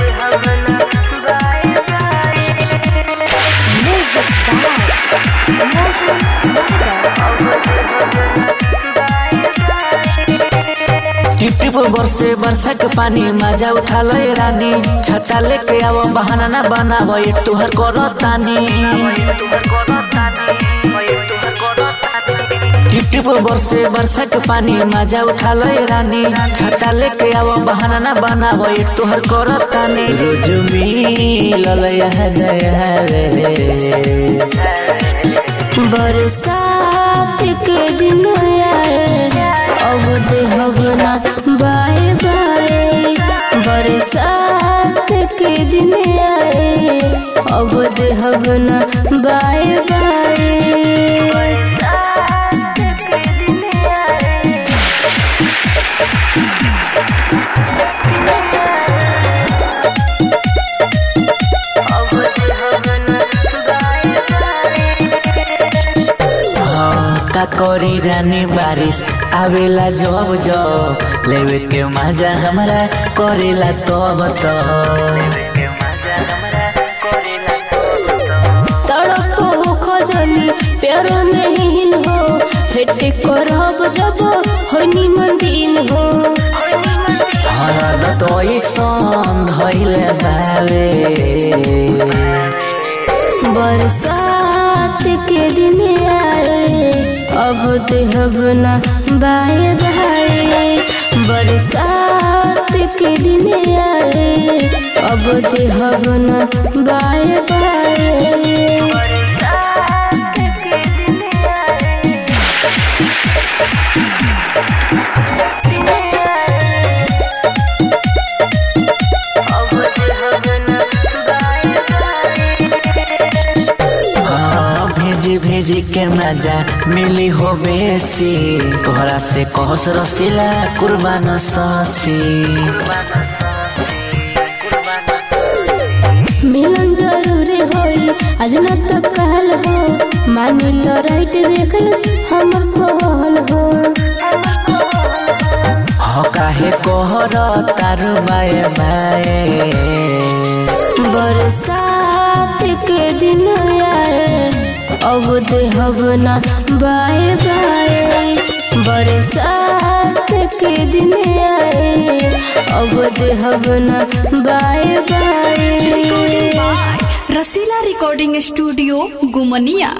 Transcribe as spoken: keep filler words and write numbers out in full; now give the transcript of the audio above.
टिप टिप बरसे बरसा के पानी मजा उठा ले रानी, छटा लेके आओ बहाना ना बनावो ये तुहर करतानी। टिप टिप बरसे बरसा के पानी मजा उठा ले रानी, छटा लेके आओ बहाना ना बनावो ये तुहर करतानी। रोज मिलल यह दया रे बरसात के दिन आए अब देहब ना बाय बाय। बरसात के दिन आए अब देहब ना बाय बाय। का करी रानी बारिश आवेला जब जब, लेवे के मजा हमरा करेला तब तो। तड़प हो खजनी प्यार नहीं हो, भेट करब जब होनी मंदिर हो। हरद तो ईसन धइले बावे बरसात के दिन आए अब देहब ना बाय बाय। बरसात के दिन आए अब देहब ना बाय बाय। भेजी भेजी के मजा मिली हो बेसी, तोहरा से कहस रसीला कुर्बान ससी। मिलन जरूरी होई आज न तो कहल हो, मानी लो राइट देखल हमर कहल हो। हो काहे कोहर तारू बाए बाए। बरसात के दिन आए अब देहब ना बाय बाय। बरसात के दिन आए अब देहब ना bye bye. Rasila recording studio Gumnia.